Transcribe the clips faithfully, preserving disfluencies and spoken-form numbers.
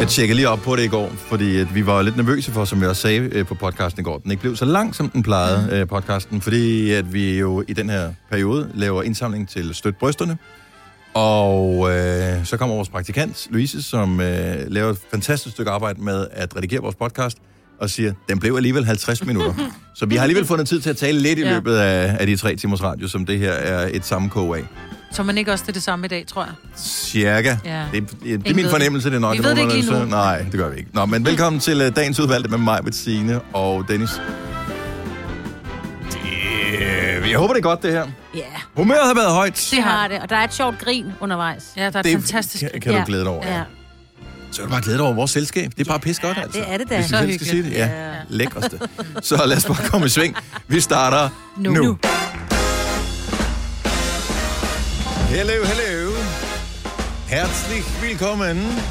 tjekkede lige op på det i går, fordi at vi var lidt nervøse for, som jeg også sagde øh, på podcasten i går. Den ikke blev så lang, som den plejede, øh, podcasten, fordi at vi jo i den her periode laver indsamling til Støt Brysterne. Og øh, så kommer vores praktikant, Louise, som øh, laver et fantastisk stykke arbejde med at redigere vores podcast, og siger, den blev alligevel halvtreds minutter. Så vi har alligevel fundet tid til at tale lidt i ja. løbet af, af de tre timers radio, som det her er et sammenkog af. Så man ikke også til det samme i dag, tror jeg? Cirka. Ja. Det, det, det er min fornemmelse, det er nok. Vi ved det ikke lige nu. Nej, det gør vi ikke. Nå, men velkommen til uh, dagens udvalgte med mig, Bettine og Dennis. Det, jeg håber, det er godt, det her. Ja. Yeah. Humøret har været højt. Det har det, og der er et sjovt grin undervejs. Ja, der er det et fantastisk kan, kan du glæde dig over. Ja. Så er du bare glæde dig over vores selskab. Det er bare pis godt, Ja, altså. det er det da. Hvis vi Så selv skal sige hyggeligt. det. Ja, Ja. lækreste. Så lad os bare komme i sving. Vi starter nu. nu. Hello, hello. Herzlich willkommen.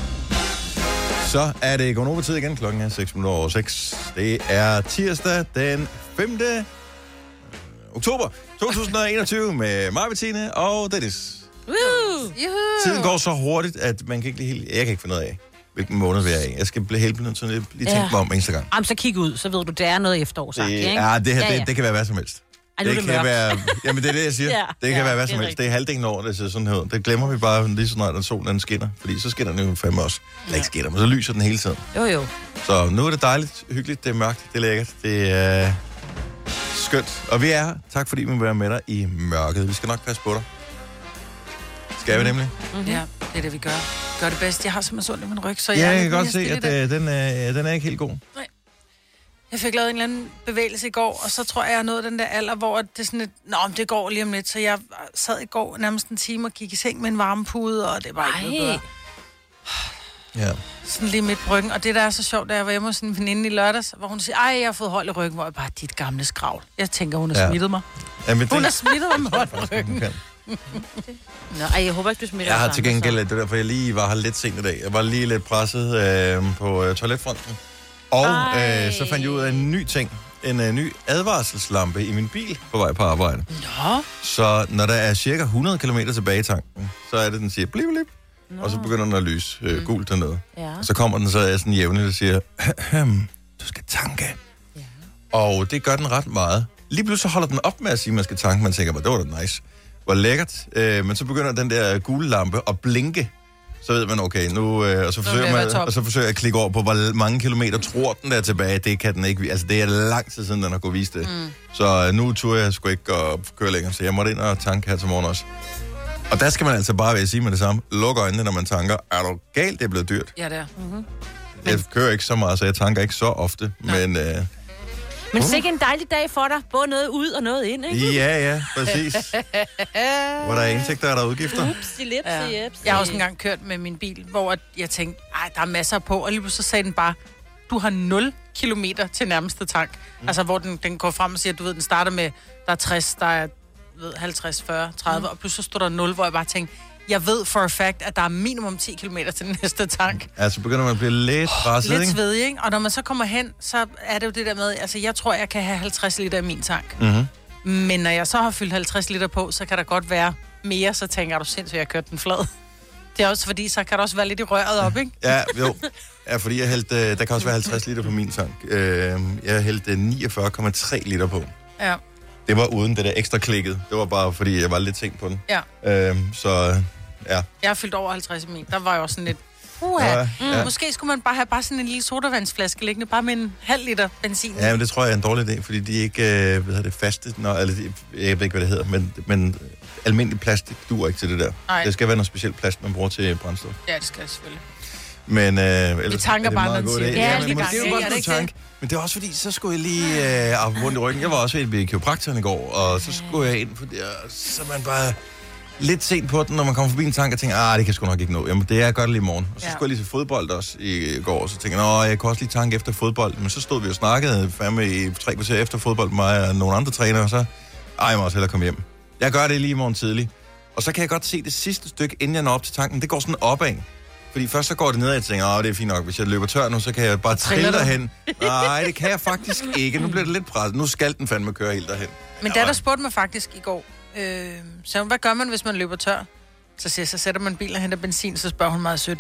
Så er det Gonova-tid igen. Klokken er seks minutter over seks. Det er tirsdag den femte oktober to tusind og enogtyve med mig, Bettine og Dennis. Woo! Tiden går så hurtigt, at man kan ikke lige helt... Jeg kan ikke finde ud af, hvilken måned vi er i. Jeg skal blive helt nødt til at lige tænke Ja. mig om eneste gang. Jamen, så kig ud, så ved du, det er noget efterår, sagt, Det, ikke? ja, det her, Ja, ja. Det, det kan være hvad som helst. Ej, nu er det det kan mørkt. være... Jamen, det er det, jeg siger. Ja, Det kan ja, være hvad det er som helst. rigtigt. Det er halvdelen over, det ser sådan her ud. Det glemmer vi bare lige så snart, at solen den skinner. Fordi så skinner den jo fandme også. Eller ikke skinner, men så lyser den hele tiden. Jo, jo. Så nu er det dejligt, hyggeligt, det er mørkt, det er lækkert, det er skønt. Og vi er her. Tak fordi vi vil være med dig i mørket. Vi skal nok passe på dig. Skal vi nemlig? Mm-hmm. Ja, det er det, vi gør. Gør det bedst. Jeg har simpelthen sundt i min ryg, så jeg, Ja, er jeg lidt kan mere godt se, stille i at dag. øh, den, er, den er ikke helt god. Jeg fik lavet en eller anden bevægelse i går, og så tror jeg, jeg er nået den der alder, hvor det er sådan et, nå, men det går lige om lidt. Så jeg sad i går nærmest en time og gik i seng med en varmepude, og det var ikke noget bedre. Ja. Sådan lige midt på ryggen. Og det, der er så sjovt, da jeg var hjemme hos en veninde i lørdags, hvor hun siger, ej, jeg har fået hold i ryggen, hvor jeg bare, dit gamle skravl. Jeg tænker, hun har Ja. smittet mig. Jamen, Hun det, har smittet mig med hold i ryggen. Nå, ej, jeg håber ikke, du smitter jeg har os til andre, gengæld, så. det er derfor, jeg lige var her lidt sent i dag. Jeg var lige lidt presset øh, på øh, toiletfronten. Og øh, så fandt jeg ud af en ny ting. En øh, ny advarselslampe i min bil på vej på arbejde. Nå. Så når der er cirka hundrede kilometer tilbage i tanken, så er det, den siger blip, blip. Og så begynder den at lyse øh, gult dernede. Ja. Og så kommer den så sådan jævnligt og siger, "Ahem, du skal tanke. Ja. Og det gør den ret meget. Lige pludselig så holder den op med at sige, at man skal tanke. Man tænker, det var da nice. Hvor lækkert. Øh, men så begynder den der gule lampe at blinke. Så ved man, okay, nu... Øh, og, så forsøger vil jeg man, være top. og så forsøger jeg at klikke over på, hvor mange kilometer tror den der tilbage. Det kan den ikke. Altså, det er lang tid siden, den har kunnet vise det. Mm. Så øh, nu turde jeg sgu ikke at køre længere. Så jeg måtte ind og tanke her til morgen også. Og der skal man altså bare, vil jeg sige med det samme, lukke øjnene, når man tanker. Er du galt? Det er blevet dyrt. Ja, det er. Mm-hmm. Jeg kører ikke så meget, så jeg tanker ikke så ofte. Men øh, Men sikke en dejlig dag for dig. Både noget ud og noget ind, ikke? ja, ja, præcis. Hvor der er indtægter, er der udgifter. Upsi, lipsi, Ja. jepsi. Jeg har også engang kørt med min bil, hvor jeg tænkte, ej, der er masser på, og lige pludselig så sagde den bare, du har nul kilometer til nærmeste tank. Mm. Altså, hvor den, den går frem og siger, du ved, den starter med, der er tres, der er ved, halvtreds, fyrre, tredive, mm. og pludselig står der nul, hvor jeg bare tænkte, jeg ved for a fact, at der er minimum ti kilometer til den næste tank. Altså begynder man at blive lidt presset, Lidt ikke? svedig, ikke? Og når man så kommer hen, så er det jo det der med, altså jeg tror, jeg kan have halvtreds liter i min tank. Mm-hmm. Men når jeg så har fyldt halvtreds liter på, så kan der godt være mere, så tænker jeg, du sindssygt, jeg har kørt den flad. Det er også fordi, så kan der også være lidt i røret op, ikke? Ja, jo. Ja, fordi jeg hældte, øh, der kan også være halvtreds liter på min tank. Øh, jeg hældte niogfyrre komma tre liter på. Ja. Det var uden det der ekstra klikket. Det var bare, fordi jeg var lidt sent på den. Ja. Øh, så ja. Jeg har fyldt over halvtreds i min. Der var jo også sådan lidt, uha, Ja, ja, ja. mm, måske skulle man bare have bare sådan en lille sodavandsflaske liggende, bare med en halv liter benzin. Ja, men det tror jeg er en dårlig idé, fordi de er ikke, øh, hvad hedder det, faste, når, eller de, jeg ved ikke, hvad det hedder, men, men almindelig plastik duer ikke til det der. Nej. Det skal være noget specielt plast, man bruger til brændstof. Ja, det skal jeg selvfølgelig. Men, øh, ellers, Vi tanker er det bare, meget når god den idé. siger, ja, men lige måske præcis. er det godt Er det at ikke tanke. Men det er også fordi, så skulle jeg lige øh, have rundt i ryggen. Jeg var også ved kiropraktoren i går, og så skulle jeg ind, fordi øh, så er man bare lidt sent på den, når man kommer forbi en tank og tænker, ah, det kan jeg sgu nok ikke nå. Jamen, det er godt lige i morgen. Og så Ja. skulle jeg lige til fodbold også i går, og så tænkte jeg, nå, jeg kan også lige tanke efter fodbold. Men så stod vi og snakkede fandme i tre kvarter efter fodbold, mig og nogle andre trænere, og så, ej, jeg må også hellere komme hjem. Jeg gør det lige i morgen tidlig. Og så kan jeg godt se det sidste stykke, inden jeg når op til tanken, det går sådan opad. Fordi først så går det ned, og jeg tænker, åh, det er fint nok, hvis jeg løber tør nu, så kan jeg bare trille derhen. Nej, det kan jeg faktisk ikke. Nu bliver det lidt presset. Nu skal den fandme køre helt derhen. Men Ja, der, der spurgte mig faktisk i går, øh, så hvad gør man, hvis man løber tør? Så siger jeg, så sætter man bilen og henter benzin, så spørger hun meget sødt,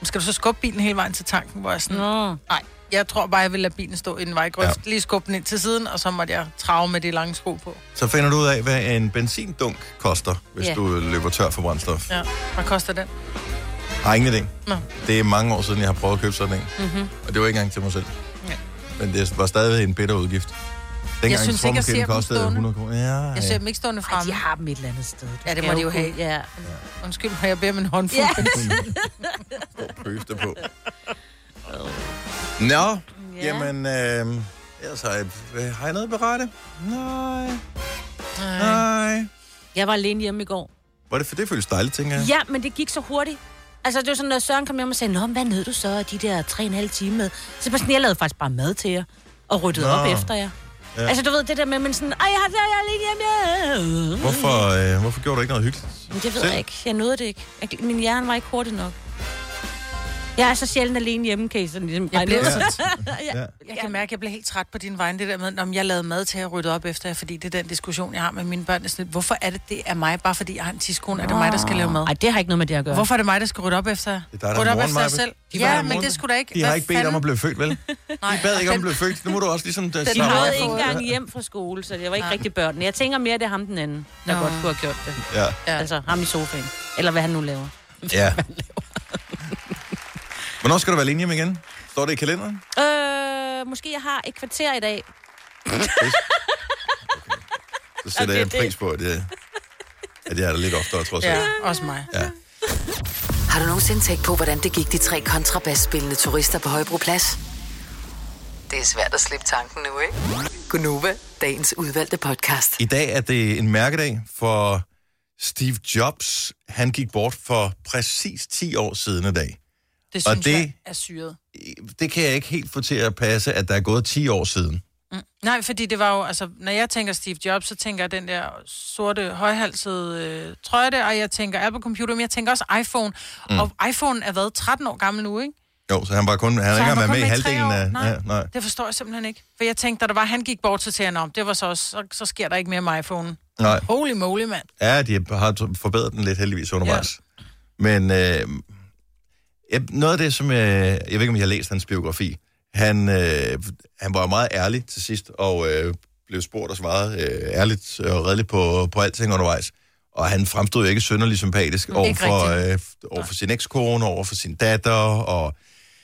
skal du så skubbe bilen hele vejen til tanken, hvor jeg sådan, Nå. nej, jeg tror bare, jeg vil lade bilen stå i en vejgrøft, Ja. lige skubbe den ind til siden, og så måtte jeg trave med de lange sko på. Så finder du ud af, hvad en benzindunk koster, hvis Ja. du løber tør for brændstof. Ja, hvad koster den? Har ingen idé. Nå. Det er mange år siden, jeg har prøvet at købe sådan en. Mm-hmm. Og det var ikke engang til mig selv. Ja. Men det var stadig en bitter udgift. Dengang synes ikke, jeg ser dem kostede stående. hundrede kroner. Ja, Jeg ser dem ikke stående Ej, fremme. de har dem et eller andet sted. Du Ja, det skal må de jo kunne- have. Ja. Undskyld mig, jeg beder med en håndfuld. Ja. pøste på. Nå, ja. Ja. Jamen, øh, ellers har jeg, øh, har jeg noget at berette? Nej, Nej. nej. Jeg var alene hjemme i går. Var det for det føles dejligt, tænker jeg? Ja, men det gik så hurtigt. Altså, det var sådan, når Søren kom hjem og sagde, nå, hvad nød du så af de der tre og en halv time med? Så var sådan, jeg lavede faktisk bare mad til jer, og ryddede Nå. op efter jer. Ja. Ja. Altså, du ved, det der med, men sådan, ej, jeg har jeg er alene hjemme. Ja. Hvorfor, øh, hvorfor gjorde du ikke noget hyggeligt? Men det ved Selv? jeg ikke. Jeg nåede det ikke. Jeg, min hjerne var ikke hurtig nok. Jeg er så sjældent alene hjemme, kan I sådan ligesom Jeg regne blev ud. så Ja. Jeg kan mærke, at jeg blev helt træt på din vegne, det der med, om jeg lavede mad til at rydde op efter jer, fordi det er den diskussion, jeg har med mine børn. Det er sådan lidt, hvorfor er det, det er mig, bare fordi jeg har en tidskone, er det mig, der skal lave mad? Ej, det har ikke noget med det at gøre. Hvorfor er det mig, der skal rydde op efter jer? Det er dig, der Rydde er op moren, efter jer Maja. selv? De var Ja, der men moren. det skulle da ikke. De har Hvad ikke bedt om fanden? at blive født, vel? De Nej, bad ikke om at den- blive født. Nu må du også ligesom... Den De nåede ikke engang hjem fra skole, så det var ikke Nej. rigtig børn. Jeg tænker mere, det er ham den anden, der Nå. godt kunne have gjort det. Ja. Ja. Altså ham i sofaen. Eller hvad han nu laver. Ja. Hvornår skal du være alene hjem igen? Står det i kalenderen? Øh, måske jeg har et kvarter i dag. Så sætter Ja, jeg det er pris på, at jeg, at jeg er der lidt oftere, trods alt. Ja, også mig. Ja. Har du nogensinde tænkt på, hvordan det gik de tre kontrabasspillende turister på Højbroplads? Det er svært at slippe tanken nu, ikke? Gunova, dagens udvalgte podcast. I dag er det en mærkedag for Steve Jobs. Han gik bort for præcis ti år siden i dag. Det Og synes det- jeg er syret. Det kan jeg ikke helt få til at passe, at der er gået ti år siden. Mm. Nej, fordi det var jo, altså, når jeg tænker Steve Jobs, så tænker jeg den der sorte, højhalsede øh, trøje der, og jeg tænker Apple Computer, men jeg tænker også iPhone. Mm. Og iPhone er været tretten år gammel nu, ikke? Jo, så han var kun, han havde Så ikke han var engang været kun med i med i tre halvdelen år? af... Nej. Ja, nej. Det forstår jeg simpelthen ikke. For jeg tænkte, da der var, han gik bort, så tænkte jeg, "Nå, det var så også, så, så sker der ikke mere med iPhone." nej. Holy moly, mand. Ja, de har forbedret den lidt heldigvis undervejs. Ja. Men øh, jeg- noget af det, som jeg... Jeg ved ikke, om jeg har læst hans biografi. Han, øh, han var meget ærlig til sidst, og øh, blev spurgt og svaret øh, ærligt og redeligt på, på alting undervejs. Og han fremstod jo ikke synderligt sympatisk over Ikke for, rigtigt. øh, over for sin ekskone, over for sin datter og,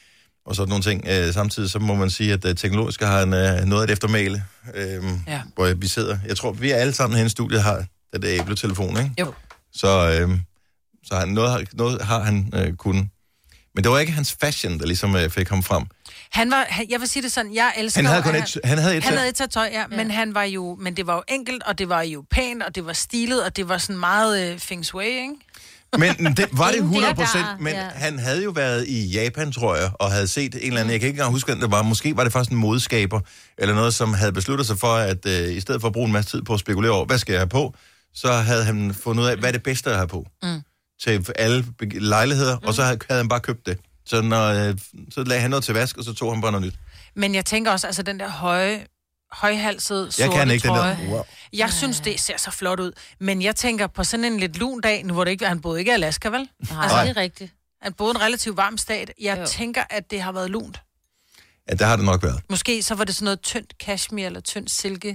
og sådan nogle ting. Øh, samtidig så må man sige, at øh, teknologisk har han øh, noget af et eftermæle, øh, Ja. hvor vi sidder. Jeg tror, vi alle sammen her i studiet har den der æbletelefon, ikke? Jo. Så, øh, så han, noget, har- noget har han øh, kunnet. Men det var ikke hans fashion, der ligesom øh, fik ham frem. Han var, han, jeg vil sige det sådan, jeg elsker Han havde jo, kun at et, han havde et Han sæt. havde et sæt tøj, ja, ja, men han var jo, men det var jo enkelt, og det var jo pænt, og det var stilet, og det var sådan meget øh, feng shui, ikke? Men det, var det Ingen hundrede der, procent, der- men ja. han havde jo været i Japan, tror jeg, og havde set en eller anden, jeg kan ikke engang huske, hvad det var, måske var det faktisk en modskaber, eller noget, som havde besluttet sig for, at øh, i stedet for at bruge en masse tid på at spekulere over, hvad skal jeg have på, så havde han fundet ud af, hvad er det bedste at have på, mm. til alle be- lejligheder, mm. og så havde, havde han bare købt det. Så, når, øh, så lagde han noget til vask, og så tog han bare noget nyt. Men jeg tænker også, altså den der høje, højhalsede, sorte Jeg kan ikke trøje. den der. Wow. Jeg synes, det ser så flot ud. Men jeg tænker på sådan en lidt lun dag, nu hvor det ikke, han boede ikke i Alaska, vel? Nej, Altså, det er rigtigt. han boede en relativt varm stat. Jeg Jo. tænker, at det har været lunt. Ja, det har det nok været. Måske så var det sådan noget tyndt cashmere eller tyndt silke.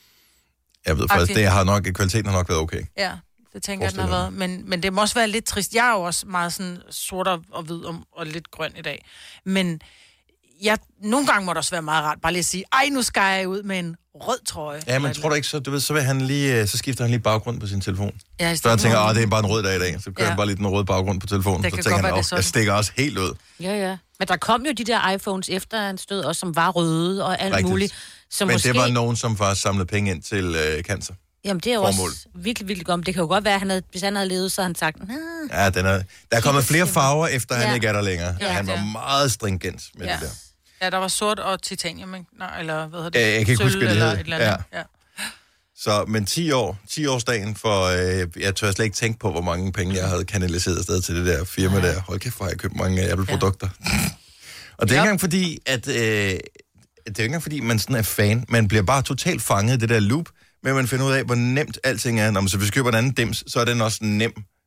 Jeg ved faktisk, Okay. det har nok, kvaliteten har nok været okay. Ja, det tænker jeg, den har Forestiller været. Men, men det må også være lidt trist. Jeg er jo også meget sådan sort og, og hvid og, og lidt grøn i dag. Men jeg, nogle gange må det også være meget rart bare lige at sige, ej, nu skal jeg ud med en rød trøje. Ja, men tror du ikke, så, du ved, så, vil han lige, øh, så skifter han lige baggrund på sin telefon. Ja, i Så stedet han tænker, for- at det er bare en rød dag i dag. Så kører Ja. han bare lige den røde baggrund på telefonen. Det Så kan tænker godt han, være, det er at sådan. jeg stikker også helt ud. Ja, ja. Men der kom jo de der iPhones efter han stod også, som var røde og alt Rigtigt. muligt. Som Men måske... det var nogen, som faktisk samlede penge ind til øh, cancer. Jamen, det er jo formål. også virkelig, virkelig godt. Det kan jo godt være, at han havde, hvis han havde levet, så havde han sagt, nah. Ja, den er, der er kommet flere farver, efter han Ja. ikke er der længere. Ja, Han var ja. meget stringent med Ja. det der. Ja, der var sort og titanium, ikke? Nej, eller hvad hedder det? Ja, jeg kan ikke huske, hvad det eller hed. et eller andet. Ja. Så, men ti år, ti årsdagen for, øh, jeg tør slet ikke tænke på, hvor mange penge jeg havde kanaliseret afsted til det der firma Ja. der. Hold kæft, hvor har jeg købt mange Apple-produkter. Og det er Ja. ikke engang fordi, at, øh, det er ikke engang fordi, man sådan er fan. Man bliver bare totalt fanget i det der loop, men man finder ud af, hvor nemt alting er. Når man så hvis vi køber en anden dims, så er den også nem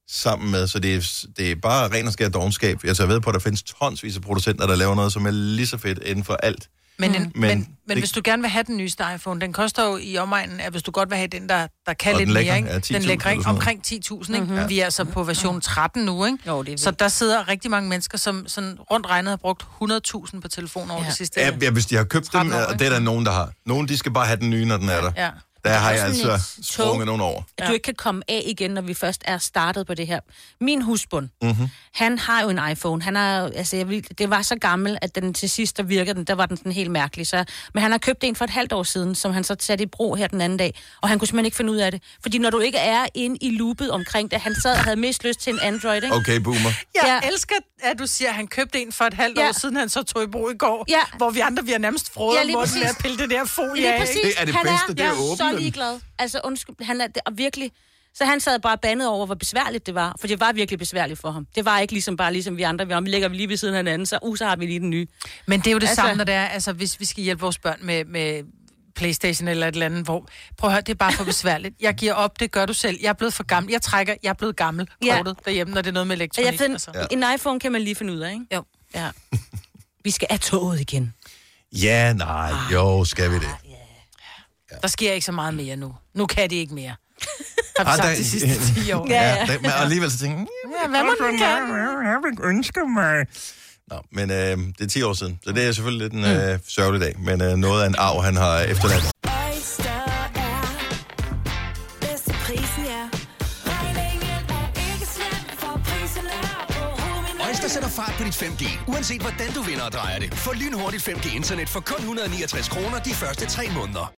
sammen med, så det er, det er bare ren og skær dovenskab. Jeg så ved på, at der findes tonsvis af producenter, der laver noget, som er lige så fedt inden for alt. Men, en, men, men, men det, hvis du gerne vil have den nyeste iPhone, den koster jo i omegnen, at hvis du godt vil have den, der, der kan og lidt den lækker, mere, ikke? Ja, ti tusind den lægger eller omkring ti tusind, ikke? Mm-hmm. Vi er altså på version tretten nu, ikke? Jo, det er så der sidder rigtig mange mennesker, som sådan rundt regnet har brugt hundrede tusind på telefonen over Ja. det sidste. ja, ja, hvis de har købt dem, tretten år, og det er der nogen, der har. Nogen, de skal bare have den nye, når den er der. Ja. Der har jeg også sådan altså et sprunget tog. nogen over. At du ikke kan komme af igen, når vi først er startet på det her. Min husbund, Mm-hmm. han har jo en iPhone. Han har, altså, jeg vil, det var så gammel, at den til sidst, der virkede den, der var den sådan helt mærkelig. Så, men han har købt en for et halvt år siden, som han så satte i brug her den anden dag. Og han kunne simpelthen ikke finde ud af det. Fordi når du ikke er inde i loopet omkring det, han sad og havde mest lyst til en Android, ikke? Okay, boomer. Jeg Ja. elsker, at du siger, at han købte en for et halvt Ja. år siden, han så tog i brug i går. Ja. Hvor vi andre, vi har nærmest frået Ja, ja, lige munden med præcis. at pille det der folie Lige af. præcis. Det er det han bedste, er, det er at åbne så den. ligeglad. Altså, undskyld, han er det, og virkelig... Så han sad bare bandet over, hvor besværligt det var. For det var virkelig besværligt for ham. Det var ikke ligesom bare ligesom vi andre. Vi ligger lige ved siden af hinanden, så, uh, så har vi lige den nye. Men det er jo det Altså- samme, når det er, altså hvis vi skal hjælpe vores børn med, med PlayStation eller et eller andet, hvor, prøv at høre, det er bare for besværligt. Jeg giver op, det gør du selv. Jeg er blevet for gammel. Jeg trækker, jeg er blevet gammel, Ja. kortet derhjemme, når det er noget med Og elektronik. jeg find, altså. Ja. En iPhone kan man lige finde ud af, ikke? Jo. Ja. Vi skal af toget igen. Ja, nej, jo, skal vi det. Der sker ikke så meget mere nu. Nu kan de ikke mere. Har vi Ah, sagt der- de sidste ti år. Ja. Ja, der, men alligevel så tænker jeg, Ja, hvad må den kan? jeg vil ønske mig. Nå, men øh, det er ti år siden, så det er selvfølgelig lidt en øh, sørgelig dag, men øh, noget af en arv, han har efterladt. Oyster er bedst til prisen, ja. Regningen er ikke slem, for prisen er på Oyster sætter fart på dit fem G, uanset hvordan du vinder og drejer det. Få lynhurtigt fem G-internet for kun et hundrede og niogtres kroner de første tre måneder.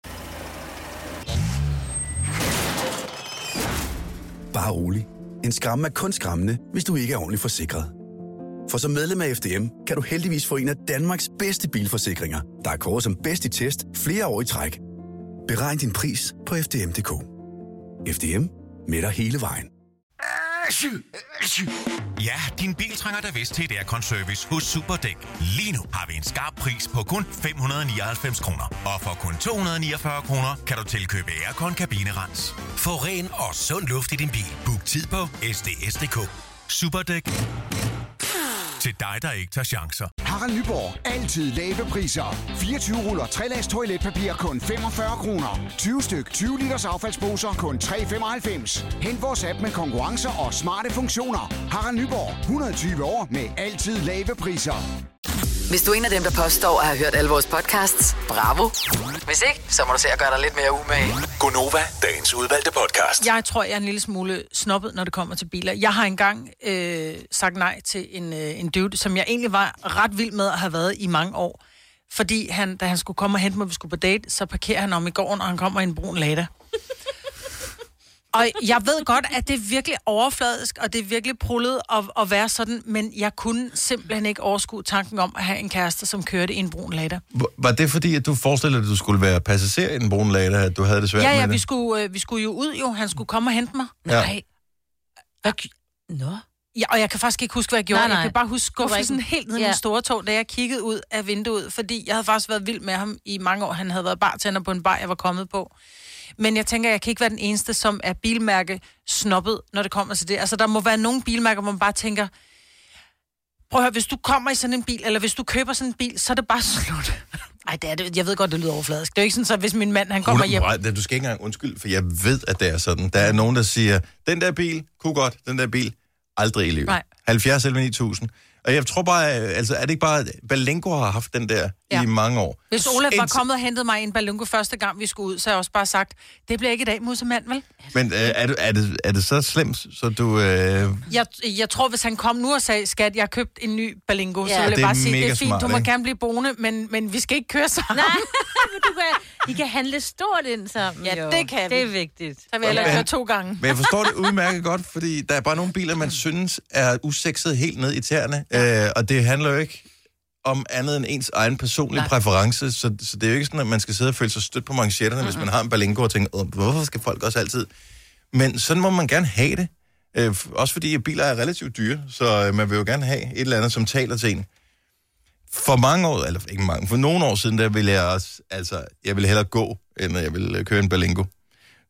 Bare rolig. En skræmme er kun skræmmende, hvis du ikke er ordentligt forsikret. For som medlem af F D M kan du heldigvis få en af Danmarks bedste bilforsikringer, der er kåret som bedst i test flere år i træk. Beregn din pris på f d m punktum d k. F D M med dig hele vejen. Ja, din bil trænger da vist til et aircon-service hos Superdæk. Lige nu har vi en skarp pris på kun fem hundrede og nioghalvfems kroner. Og for kun to hundrede og niogfyrre kroner kan du tilkøbe aircon-kabinerens. Få ren og sund luft i din bil. Book tid på s d s punktum d k. Superdæk. Til dig, der ikke tager chancer. Harald Nyborg. Altid lave priser. fireogtyve ruller tre lags toiletpapir kun femogfyrre kroner. tyve styk tyve liters affaldsposer kun tre femoghalvfems. Hent vores app med konkurrencer og smarte funktioner. Harald Nyborg. hundrede og tyve år med altid lave priser. Hvis du er en af dem, der påstår at have hørt alle vores podcasts, bravo. Hvis ikke, så må du se at gøre dig lidt mere umage. Gonova, dagens udvalgte podcast. Jeg tror, jeg er en lille smule snobbet, når det kommer til biler. Jeg har engang øh, sagt nej til en, øh, en dude, som jeg egentlig var ret vild med at have været i mange år. Fordi han, da han skulle komme og hente mig, vi skulle på date, så parkerer han om i gården, og han kommer i en brun Lada. Og jeg ved godt, at det er virkelig overfladisk, og det er virkelig prullet at, at være sådan, men jeg kunne simpelthen ikke overskue tanken om at have en kæreste, som kørte i en brun Lada. Var det fordi, at du forestillede dig, at du skulle være passager i den brune Lada, at du havde det svært Ja, ja, med vi det? skulle, øh, vi skulle jo ud jo. Han skulle komme og hente mig. Ja. Nej. Hvad? Nå. Ja, og jeg kan faktisk ikke huske, hvad jeg gjorde. Nej, nej. Jeg kan bare huske Du var skuffelsen ikke- helt ned i Ja. min store tog, da jeg kiggede ud af vinduet, fordi jeg havde faktisk været vild med ham i mange år. Han havde været bartender på en bar, jeg var kommet på. Men jeg tænker, jeg kan ikke være den eneste, som er bilmærke snobbet, når det kommer til det. Altså, der må være nogle bilmærker, hvor man bare tænker, prøv at høre, hvis du kommer i sådan en bil, eller hvis du køber sådan en bil, så er det bare slut. Ej, det er det. Jeg ved godt, det lyder overfladisk. Det er jo ikke sådan, så hvis min mand, han kommer hjem... hundrede Du skal ikke engang undskylde, for jeg ved, at det er sådan. Der er nogen, der siger, den der bil, kunne godt, den der bil, aldrig i livet. Nej. halvfjerds eller ni tusind. Og jeg tror bare, altså er det ikke bare, Berlingo har haft den der Ja. i mange år. Hvis Olaf var Indtil- kommet og hentet mig i en ballongo første gang, vi skulle ud, så har jeg også bare sagt, det bliver ikke i dag, musemand, vel? Men øh, er, du, er, det, er det så slemt, så du... Øh, Jeg, jeg tror, hvis han kom nu og sagde, skat, jeg har købt en ny Berlingo, Ja. så ville Det jeg er bare sige, det mega er fint, smart, du må ikke? gerne blive boende, men, men vi skal ikke køre sammen. Nej, men du kan, I kan handle stort ind sammen. Ja, jo. det kan vi. Det er vigtigt. Så vil jeg ellers Ja. køre to gange. Men jeg forstår det udmærket godt, fordi der er bare nogle biler, man synes er usekset helt ned i tæerne. Øh, og det handler jo ikke om andet end ens egen personlige Nej. præference, så, så det er jo ikke sådan, at man skal sidde og føle sig stødt på manchetterne, mm-hmm. hvis man har en Berlingo og tænker, "Åh, hvorfor skal folk også altid? Men sådan må man gerne have det. Øh, f- også fordi biler er relativt dyre, så øh, man vil jo gerne have et eller andet, som taler til en. For mange år, eller ikke mange, for nogle år siden, der ville jeg også, altså, jeg ville hellere gå, end jeg ville køre en Berlingo.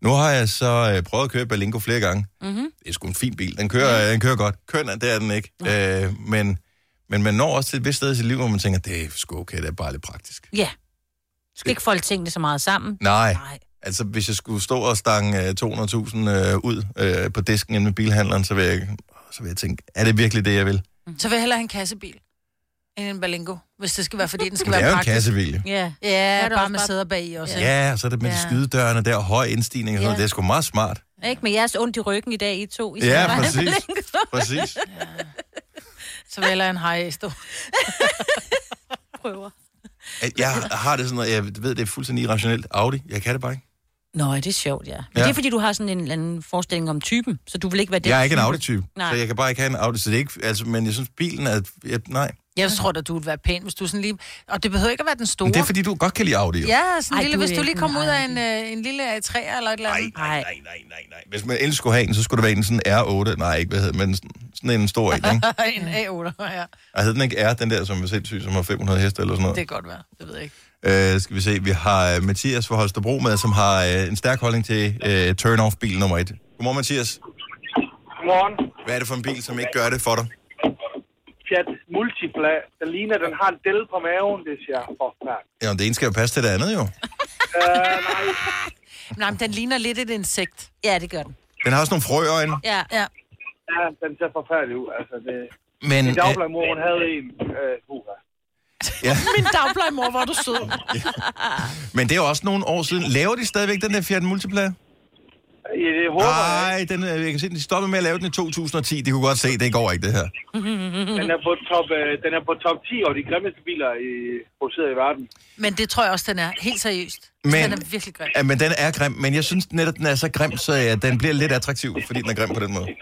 Nu har jeg så øh, prøvet at køre Berlingo flere gange. Mm-hmm. Det er sgu en fin bil. Den kører, den kører godt. Køn er, det er den ikke. Øh, men, men man når også til et vist sted i sit liv, hvor man tænker, det er sgu okay, det er bare lidt praktisk. Ja. Du skal ikke folde tingene så meget sammen. Nej. Nej. Altså, hvis jeg skulle stå og stange uh, to hundrede tusind uh, ud uh, på disken inde med bilhandleren, så vil, jeg, så vil jeg tænke, er det virkelig det, jeg vil? Mm. Så vil jeg hellere have en kassebil end en Berlingo, hvis det skal være, fordi den skal det være er praktisk. jo en kassebil. Ja, ja bare med sæder bag i også. Ja, og så er det med ja. de skydedørene der, høj indstigning og sådan ja. noget. Det er sgu meget smart. Ikke med jeres ondt i ryggen i dag, I to. I ja, præcis. præcis. Ja. Så vil jeg hellere en high stå. Prøver. Jeg har det sådan noget, jeg ved, det er fuldstændig irrationelt. Audi, jeg kan det bare ikke. Nå, det er sjovt, ja. Men ja. det er, fordi du har sådan en eller anden forestilling om typen, så du vil ikke være det. Jeg er ikke en Audi-type, så jeg kan bare ikke have en Audi. Så det er ikke, altså, men jeg synes, bilen er... Jeg, nej. Jeg tror da, du ville være pæn, hvis du sådan lige... Og det behøver ikke at være den store. Men det er, fordi du godt kan lide Audi, jo. Ja, sådan Ej, lille, du hvis du er lige kom ikke ud en af en, øh, en lille A tre eller et eller andet. Nej, nej, nej, nej, nej, nej. Hvis man endelig skulle have en, så skulle det være en sådan R otte. Nej, ikke hvad hedder, men sådan, sådan en stor en, ikke? En A otte, ja. Og hed den ikke R, den der, som er sindssyg, som har fem hundrede heste eller sådan noget? Det kan godt være, det ved jeg ikke. Uh, skal vi se, vi har uh, Mathias fra Holstebro med, som har uh, en stærk holdning til uh, turn-off-bil nummer et. Godmorgen, Mathias. Godmorgen. Hvad er det for en bil, som ikke gør det for dig? Fiat Multipla. Den ligner, den har en del på maven, det siger forfærdeligt. Ja, det ene skal jo passe til det andet, jo. Uh, nej. Nej, men den ligner lidt et insekt. Ja, det gør den. Den har også nogle frøøjne. Ja, ja. Ja, den ser forfærdelig ud. Altså, det... Men... Min dagplejemor, hun havde en... Uh, uh. Ja. Min dagplejemor, hvor du sød. Ja. Men det er jo også nogle år siden. Laver de stadigvæk den der Fiat Multipla? Ja, det håber Nej, den, jeg kan se, de stoppede med at lave den i to tusind og ti. De kunne godt se, det går ikke, det her. Den er på top, øh, den er på top ti over de grimmeste biler i, produceret i verden. Men det tror jeg også, den er. Helt seriøst. Men, den er virkelig grim. Ja, men den er grim. Men jeg synes netop, den er så grim, så ja, den bliver lidt attraktiv, fordi den er grim på den måde.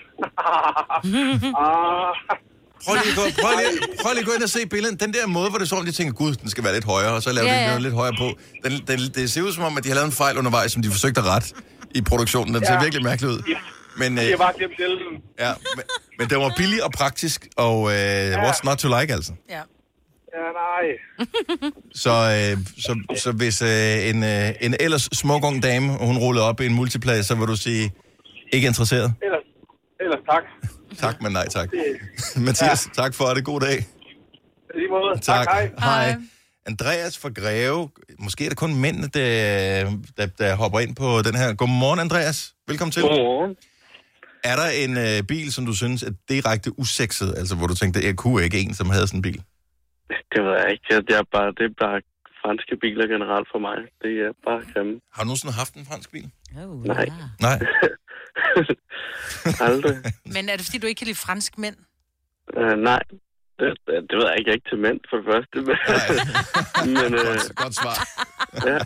Prøv lige, gå, prøv, lige, prøv lige at gå ind og se billedet. Den der måde, hvor det er som om, de tænker, gud, den skal være lidt højere, og så laver ja, de ja. den lidt højere på. Den, den, det ser ud som om, at de har lavet en fejl undervejs, som de forsøgte at rette i produktionen. Den ser Ja. virkelig mærkelig ud. Men, øh, Jeg bare glemt hjelmen. ja, men, men den var billig og praktisk, og øh, ja. what's not to like, altså. Ja. Ja, nej. Så, øh, så, så hvis øh, en, øh, en ellers smuk ung dame, hun rullede op i en multiplads, så vil du sige, ikke interesseret? Ellers, ellers tak. Tak, men nej tak. Mathias, ja. tak for det. God dag. I lige måde. Tak. Tak, hej. Hej. Andreas fra Greve. Måske er det kun mændene, der, der, der hopper ind på den her. Godmorgen, Andreas. Velkommen til. Godmorgen. Er der en øh, bil, som du synes er direkte usekset? Altså, hvor du tænkte, jeg kunne ikke en, som havde sådan en bil? Det ved jeg ikke. Det er bare, det er bare franske biler generelt for mig. Det er bare grimme. Har du nogensinde haft en fransk bil? Oh, Nej. ja. Nej. Aldrig. Men er det, fordi du ikke kan lide fransk mænd? Uh, nej. Det, det ved jeg ikke. Jeg er ikke til mænd, for det første. Men, uh, godt, godt svar. ja.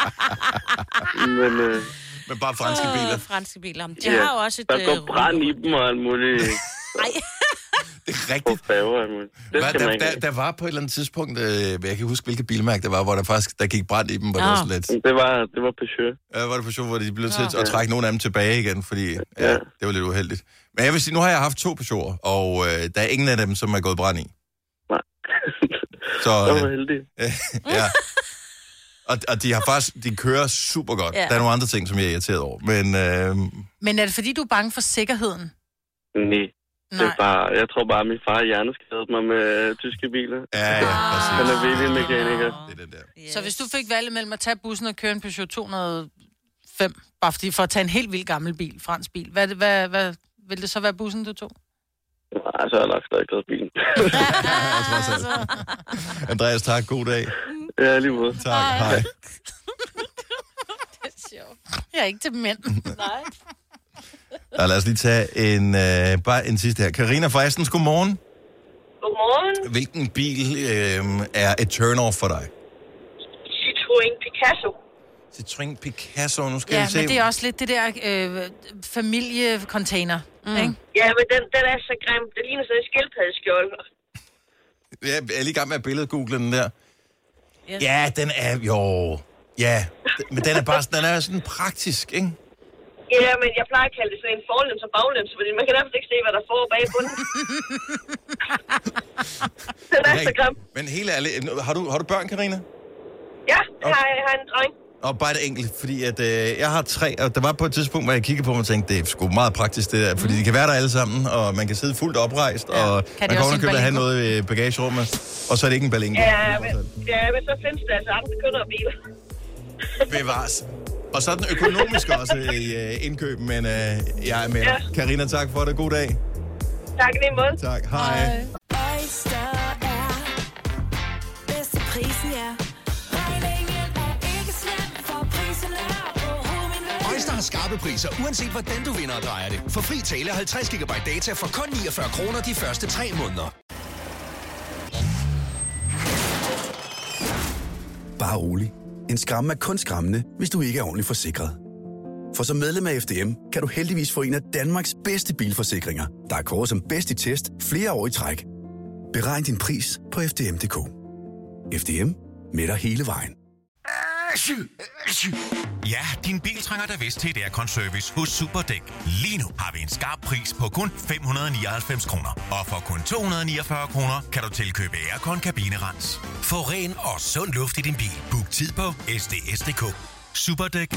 Men, uh, Men bare franske Åh, biler. franske biler. De ja, har jo også et... der går øh, brand i dem og alt muligt. Nej. Det er På rigtigt. færger og alt muligt. Det Hvad, skal man der, ikke der, have. der var på et eller andet tidspunkt, øh, jeg kan ikke huske, hvilket bilmærke det var, hvor der faktisk der gik brand i dem, hvor det Ah. var så lidt. Det var, det var Peugeot. Ja, var det for sjov, hvor de blev til Ah. at trække nogle af dem tilbage igen, fordi ja, Ja. det var lidt uheldigt. Men jeg vil sige, nu har jeg haft to Peugeot'er, og øh, der er ingen af dem, som er gået brand i. Nej. Så, Jeg var øh, heldig. ja. Og, og de har faktisk, de kører super godt. Ja. Der er nogle andre ting, som jeg er irriteret over. Men øh, Men er det, fordi du er bange for sikkerheden? Nej. Det er bare, jeg tror bare, at min far hjerneskadede mig med øh, tyske biler. ja, ja, præcis. Han er virkelig mekaniker. Det er den der. Yes. Så hvis du fik valget mellem at tage bussen og køre en Peugeot to hundrede og fem, bare fordi for at tage en helt vild gammel bil, fransk bil, hvad, hvad, hvad vil det så være bussen, du tog? Nej, så har jeg nok stadig taget bilen. Ja, trods alt. Andreas, tak. God dag. Ja, lige måde. Tak. Hej. Det er sjovt. Jeg er ikke til mænd. Nej. Og lad os lige tage en, øh, bare en sidste her. Karina fra Astens, godmorgen. Godmorgen. Hvilken bil øh, er et turn-off for dig? Citroën Picasso. Citroën Picasso, nu skal Ja, vi se. men det er også lidt det der øh, familiecontainer, mm. ikke? Ja, men den, den er så grim. Det ligner sådan en skildpaddeskjold. Jeg er lige i gang med at billedgoogle den der. Yes. Ja, den er jo... Ja, men den er bare den er sådan praktisk, ikke? Ja, men jeg plejer at kalde det sådan en forlems og baglems, fordi man kan nærmest ikke se, hvad der får bag på den. Den er så grim. Men helt ærligt, har du, har du børn, Karina? Ja, jeg har, jeg har en dreng. Og bare et enkelt, fordi at, øh, jeg har tre, og der var på et tidspunkt, hvor jeg kiggede på mig og tænkte, det er sgu meget praktisk det der, fordi mm. de kan være der alle sammen, og man kan sidde fuldt oprejst, ja. og kan man kan underkøbe at have noget i bagagerummet, og så er det ikke en balingo. Ja, men, ja, men så findes der altså andre kønner biler. Bevares. Og så er den økonomisk også i uh, indkøb, men uh, jeg er med dig. Ja. Carina, tak for det. God dag. Tak i lige måde. Tak. Hej. Hej. Oyster er bedst til prisen, ja. Regningen er ikke slem, for prisen er på hovedet. Oyster har skarpe priser, uanset hvordan du vinder og drejer det. For fri tale halvtreds gigabyte data for kun niogfyrre kroner de første tre måneder. Bare rolig. En skræmme er kun skræmmende, hvis du ikke er ordentligt forsikret. For som medlem af F D M kan du heldigvis få en af Danmarks bedste bilforsikringer, der er kåret som bedst i test flere år i træk. Beregn din pris på f d m punktum d k. F D M med dig hele vejen. Ja, din bil trænger da vist til et aircon-service hos Superdæk. Lige nu har vi en skarp pris på kun fem hundrede nioghalvfems kroner. Og for kun to hundrede niogfyrre kroner kan du tilkøbe aircon-kabinerens. Få ren og sund luft i din bil. Book tid på s d s punktum d k. Superdæk.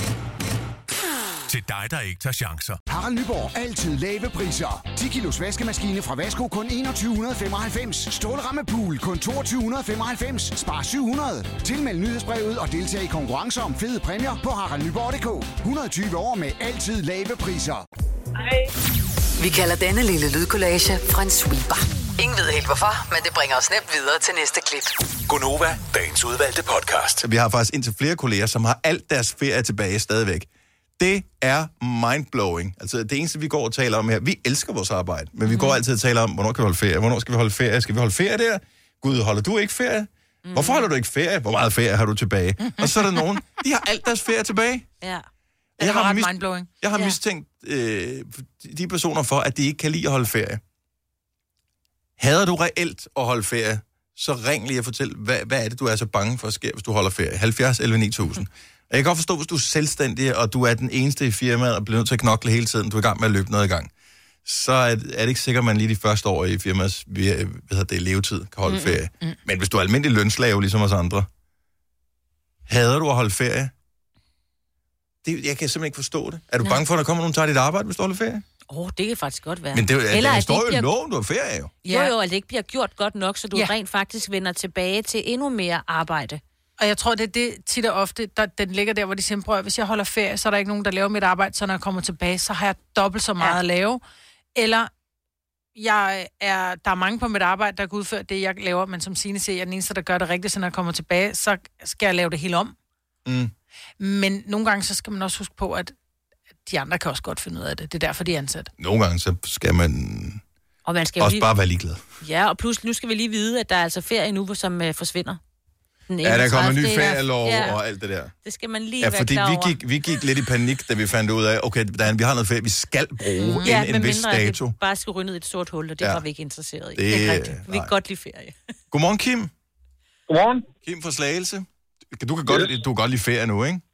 Til dig, der ikke tager chancer. Harald Nyborg. Altid lave priser. ti kilos vaskemaskine fra Vasko kun enogtyve femoghalvfems. Stålrammepool kun toogtyve femoghalvfems. Spar syv hundrede. Tilmeld nyhedsbrevet og deltag i konkurrencer om fede præmier på harald nyborg punktum d k. et hundrede og tyve år med altid lave priser. Vi kalder denne lille lydkollage en sweeper. Ingen ved helt hvorfor, men det bringer os nemt videre til næste klip. Gonova, dagens udvalgte podcast. Vi har faktisk indtil flere kolleger, som har alt deres ferie tilbage stadigvæk. Det er mindblowing. Altså det eneste, vi går og taler om her, vi elsker vores arbejde, men vi mm. går altid og taler om, hvornår kan vi holde ferie? Hvornår skal vi holde ferie? Skal vi holde ferie der? Gud, holder du ikke ferie? Mm. Hvorfor holder du ikke ferie? Hvor meget ferie har du tilbage? Mm. Og så er der nogen, de har alt deres ferie tilbage. Ja. Det jeg har, ret mindblowing. Jeg har ja. mistænkt øh, de personer for, at de ikke kan lide at holde ferie. Hader du reelt at holde ferie, så ring lige og fortæl, hvad, hvad er det, du er så bange for at ske, hvis du holder ferie? halvfjerds elleve ni tusind. Jeg kan godt forstå, hvis du er selvstændig, og du er den eneste i firmaet, og bliver nødt til at knokle hele tiden, du er i gang med at løbe noget i gang, så er det, er det ikke sikkert, at man lige de første år i firmaets hvad hedder det, levetid kan holde mm-hmm. ferie. Mm. Men hvis du er almindelig lønslave, ligesom os andre, hader du at holde ferie? Det, jeg kan simpelthen ikke forstå det. Er du bange for, at der kommer nogen, der tager dit arbejde, hvis du holder ferie? Åh, oh, det kan faktisk godt være. Men det, Eller det, det står jo i bliver... loven, du har ferie jo. Ja. Jo, jo, at det ikke bliver gjort godt nok, så du ja. rent faktisk vender tilbage til endnu mere arbejde. Og jeg tror, det er det tit og ofte, der, den ligger der, hvor de siger, prøv, hvis jeg holder ferie, så er der ikke nogen, der laver mit arbejde, så når jeg kommer tilbage, så har jeg dobbelt så meget ja. at lave. Eller jeg er, der er mange på mit arbejde, der kan udføre det, jeg laver, men som Signe siger, jeg er den eneste, der gør det rigtigt, så når jeg kommer tilbage, så skal jeg lave det helt om. Mm. Men nogle gange, så skal man også huske på, at de andre kan også godt finde ud af det. Det er derfor, de er ansat. Nogle gange, så skal man, og man skal også lige... bare være ligeglad. Ja, og pludselig, nu skal vi lige vide, at der er altså ferie nu, som uh, forsvinder. Ja, der kommer en ny ferielov ja. og alt det der. Det skal man lige ja, være fordi klar vi over. gik, vi gik lidt i panik, da vi fandt ud af, okay, der er, vi har noget ferie, vi skal bruge mm. ja, en, en vis mindre, dato. Ja, bare skal ryge ned i et sort hul, og det ja. var vi ikke interesseret i. Det, det er rigtigt. Vi kan godt lide ferie. Godmorgen, Kim. Godmorgen. Kim fra Slagelse. Du kan, godt, yes. du kan godt lide ferie nu, ikke?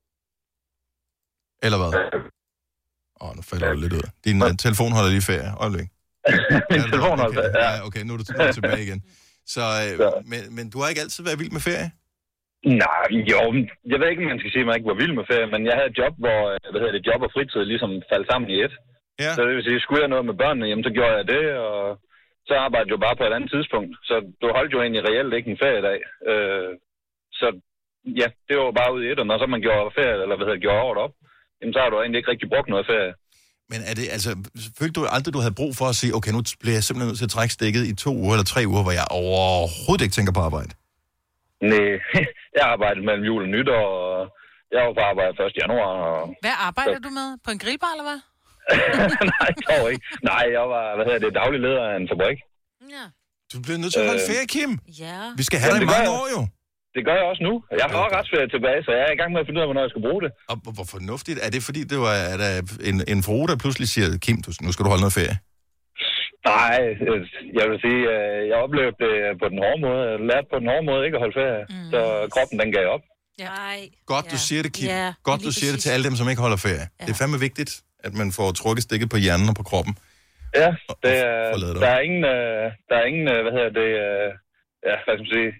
Eller hvad? Åh, oh, nu falder du lidt ud. Din uh, telefon holder lige ferie. Øjeblik. Min ja, telefon holder okay. ferie, ja. ja. Okay, nu er du tilbage igen. Så, øh, ja. men, men du har ikke altid været vild med ferie? Nej, jo, jeg ved ikke, om man skal sige, at man ikke var vild med ferie, men jeg havde et job, hvor hvad hedder det, job og fritid ligesom faldt sammen i et. Ja. Så det vil sige, skulle jeg noget med børnene, jamen så gjorde jeg det, og så arbejdede jeg jo bare på et andet tidspunkt. Så du holdt jo egentlig reelt ikke en feriedag. Øh, så ja, det var bare ud i et, og når så man gjorde ferie, eller hvad hedder det, gjorde året op, jamen så har du egentlig ikke rigtig brugt noget ferie. Men er det, altså, følte du aldrig, du havde brug for at sige, okay, nu bliver jeg simpelthen nødt til at trække stikket i to uger eller tre uger, hvor jeg overhovedet ikke tænker på arbejde? Nej, jeg arbejdede mellem jul og nytår, og jeg var på arbejde første januar. Og... Hvad arbejder så... du med? På en grillbar, eller hvad? Nej, dog ikke. Nej, jeg var, hvad hedder det, daglig leder af en fabrik. Ja. Du bliver nødt til at holde øh... ferie, Kim. Ja. Vi skal have dig i mange år, jo. Det gør jeg også nu. Jeg har også retsferie tilbage, så jeg er i gang med at finde ud af, hvornår jeg skal bruge det. Og hvor fornuftigt? Er det fordi, det var er der en, en frue, der pludselig siger, Kim, du, nu skal du holde noget ferie? Nej, jeg vil sige, jeg oplevede det på den hårde måde. Jeg lærte på den hårde måde ikke at holde ferie, mm. så kroppen den gav op. Ja. Godt, du siger det, Kim. Ja, Godt, du siger det til alle dem, som ikke holder ferie. Ja. Det er fandme vigtigt, at man får trukket stikket på hjernen og på kroppen. Ja, det er, der er ingen, der er ingen, hvad hedder det, ja, hvad skal man sige,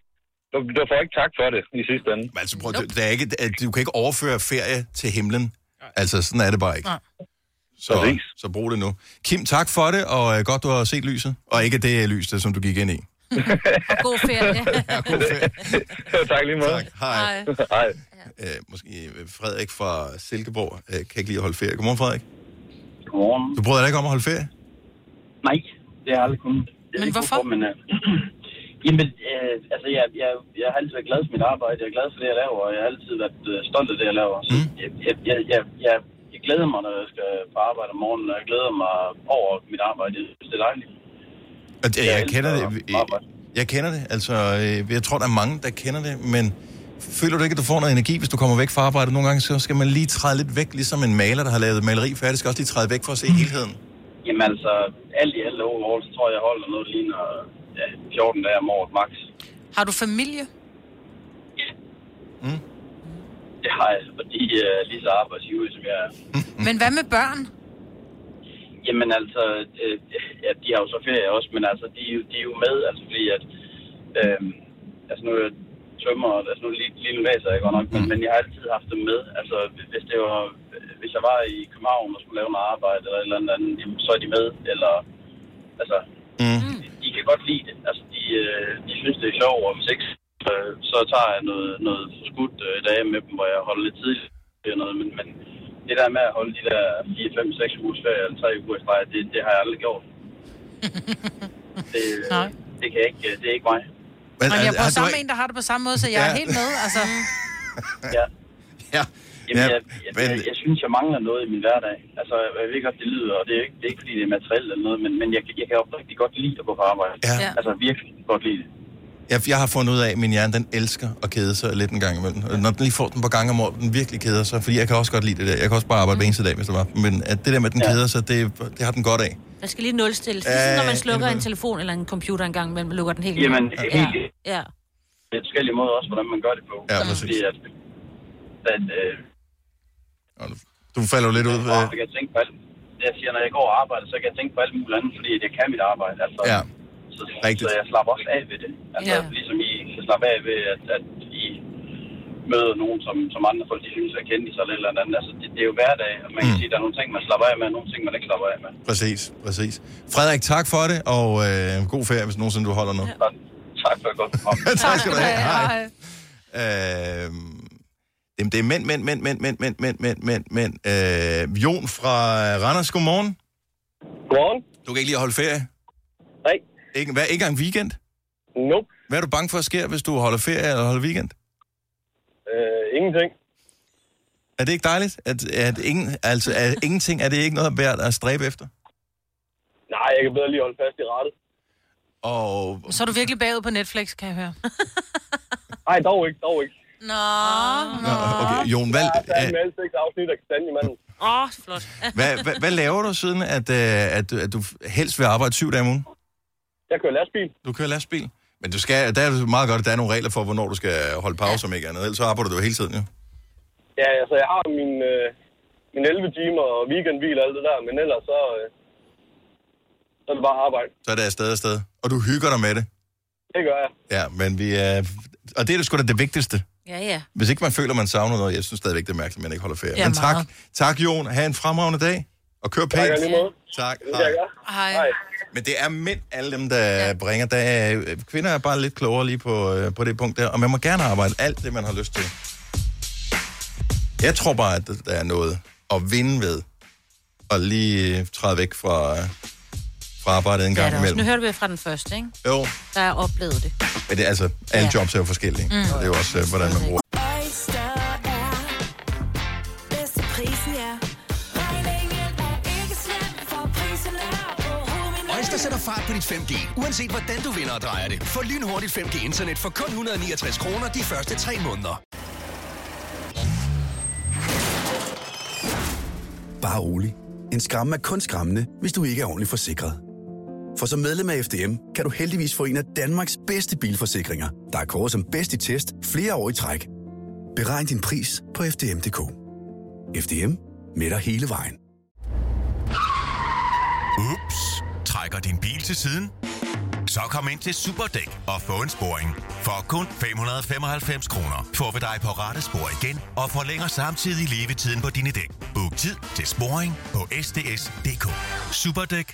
du, du får ikke tak for det i sidste ende. Men altså, prøv, nope. det er ikke, du kan ikke overføre ferie til himlen. Altså, sådan er det bare ikke. Så, så brug det nu. Kim, tak for det, og uh, godt, du har set lyset. Og ikke det lyset, som du gik ind i. Og god ferie. Ja, god ferie. Tak lige meget. Tak. Hej. Hej. Uh, måske Frederik fra Silkeborg uh, kan ikke lide at holde ferie. Godmorgen, Frederik. Godmorgen. Du bryder dig ikke om at holde ferie? Nej, det har jeg aldrig kunnet. Men hvorfor? Men, uh, jamen, uh, altså, jeg, jeg, jeg har altid været glad for mit arbejde. Jeg er glad for det, jeg laver, og jeg har altid været uh, stolt af det, jeg laver. Så mm. jeg, jeg, jeg, jeg, jeg, jeg glæder mig, når jeg skal på arbejde om morgenen, og jeg glæder mig over mit arbejde. Jeg synes, det er dejligt. Og jeg, jeg kender det. Jeg, jeg kender det. Altså, jeg tror, der er mange, der kender det, men føler du ikke, at du får noget energi, hvis du kommer væk fra arbejdet? Nogle gange så skal man lige træde lidt væk, ligesom en maler, der har lavet maleri færdig, skal også lige træde væk for at se helheden. Jamen altså, alt i alt overall, så tror jeg, jeg holder noget lige når ja, fjorten dage om året, max. Har du familie? Ja. Mm. Det har jeg, og de er lige så arbejdsgivere, som jeg er. Men hvad med børn? Jamen altså, øh, ja, de har jo så ferie også, men altså, de, de er jo med, altså fordi at, øh, altså nu er jeg tømmer, altså nu lige, lige læser jeg godt nok, men, men jeg har altid haft dem med. Altså, hvis det var, hvis jeg var i København og skulle lave noget arbejde eller et eller andet, jamen, så er de med, eller, altså, mm. de, de kan godt lide det. Altså, de, de synes, det er sjovt, og hvis ikke, så tager jeg noget, noget forskudt øh, dage med dem, hvor jeg holder lidt tidligt eller noget, men, men det der med at holde de der fire, fem, seks ugers ferie eller tre uger i streg, det, det har jeg aldrig gjort. det, det kan jeg ikke, det er ikke mig. Men, men jeg er på samme ikke... en, der har det på samme måde, så jeg ja. er helt med, altså. ja. Ja. Jamen, jeg, jeg, men... jeg, jeg synes, jeg mangler noget i min hverdag. Altså, jeg ved godt, det lyder, og det er ikke, det er ikke fordi, det er materielt eller noget, men, men jeg, jeg kan jo rigtig godt lide at gå på arbejde. Ja. Altså, virkelig godt lide det. Jeg, jeg har fundet ud af, at min hjerne, den elsker at kede sig lidt en gang imellem. Når den lige får den på gang om året, den virkelig keder sig, fordi jeg kan også godt lide det der. Jeg kan også bare arbejde hver eneste dag, hvis det var. Men at det der med, at den ja. keder sig, det, det har den godt af. Der skal lige nulstilles. Det er sådan, når man slukker en telefon eller en computer en gang, men man lukker den helt. Jamen, ja. helt. Ja. Det er forskellige måder også, hvordan man gør det på. Ja, præcis. Fordi at, at øh, du falder jo lidt ud. Øh... Jeg kan tænke på alt. Det jeg siger, når jeg går og arbejder, så kan jeg tænke på alt muligt andet, fordi jeg kan mit arbejde. Altså, ja. Så, så jeg slapper også af ved det. Altså, ja. Ligesom I kan slappe af ved, at, at I møder nogen, som, som andre folk, de synes er kendte sig eller eller andet. Altså, det, det er jo hverdag, og man kan mm. sige, at der er nogle ting, man slapper af med, og nogle ting, man ikke slapper af med. Præcis, præcis. Frederik, tak for det, og øh, god ferie, hvis nogensinde du holder noget. Ja. Tak for det godt. Tak skal du have. Hej. Øh, det er mænd, mænd, mænd, mænd, mænd, mænd, mænd, mænd, mænd, mænd. Øh, Jon fra Randers, godmorgen. Godmorgen. Du kan ikke lide at holde ferie? Nej. Ikke, hvad, ikke engang weekend? Nope. Hvad er du bange for at sker, hvis du holder ferie eller holder weekend? Øh, ingenting. Er det ikke dejligt? At, at ingen, altså, at ingenting, er det ikke noget værd at stræbe efter? Nej, jeg kan bedre lige holde fast i rettet. Og... Så er du virkelig bagud på Netflix, kan jeg høre. Nej, dog ikke, dog ikke. Nå, nå. Okay, Jon, hvad... Ja, der er en masse seks afsnit, der kan stande i manden. Åh, oh, flot. hvad, hvad, hvad laver du siden, at, at, at du helst vil arbejde syv dage om ugen? Jeg kører lastbil. Du kører lastbil? Men du skal, der er det meget godt, at der er nogle regler for, hvornår du skal holde pause, om ikke andet. Ellers så arbejder du jo hele tiden, jo. Ja, altså jeg har min, øh, min elleve timer og weekendhvil og alt det der, men ellers så, øh, så er det bare arbejde. Så er det afsted afsted. Og du hygger dig med det? Det gør jeg. Ja, men vi er... Og det er sgu da det vigtigste. Ja, ja. Hvis ikke man føler, man savner noget, jeg synes stadigvæk, det er mærkeligt, at man ikke holder ferie. Ja, men tak, meget. tak Jon. Ha' en fremragende dag. Og kør pænt. Tak, lige måde. Tak. Hej. Hej. Hej. Men det er mænd, alle dem, der ja. bringer. Der er, kvinder er bare lidt klogere lige på, på det punkt der. Og man må gerne arbejde alt det, man har lyst til. Jeg tror bare, at der er noget at vinde ved. Og lige træde væk fra, fra arbejdet en gang ja, imellem. Nu hører du fra den første, ikke? Jo. Der er oplevet det. Men det er altså, alle ja. jobs er jo forskellige. Mm. Og det er jo også, hvordan man bruger. Øjster sætter fart på dit fem G, uanset hvordan du vinder og drejer det. Få lynhurtigt fem G-internet for kun et hundrede og niogtres kroner de første tre måneder. Bare rolig. En skræmme er kun skræmmende, hvis du ikke er ordentligt forsikret. For som medlem af F D M kan du heldigvis få en af Danmarks bedste bilforsikringer, der er kåret som bedst i test flere år i træk. Beregn din pris på f d m punktum d k. F D M med dig hele vejen. Ups. Trækker din bil til siden? Så kom ind til Superdæk og få en sporing. For kun fem hundrede femoghalvfems kroner får vi dig på rette spor igen og forlænger samtidig levetiden på dine dæk. Book tid til sporing på s d s punktum d k. Superdæk.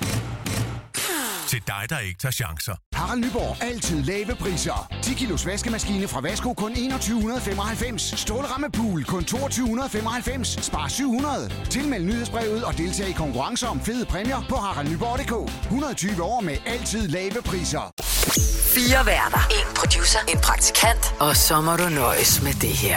Til dig, der ikke tager chancer. Harald Nyborg. Altid lave priser. ti kilos vaskemaskine fra Vasko kun enogtyve femoghalvfems. Stålramme pool kun toogtyve femoghalvfems. Spar syv hundrede. Tilmeld nyhedsbrevet og deltag i konkurrencer om fede præmier på harald nyborg punktum d k. et hundrede og tyve år med altid lave priser. Fire værter. En producer. En praktikant. Og så må du nøjes med det her.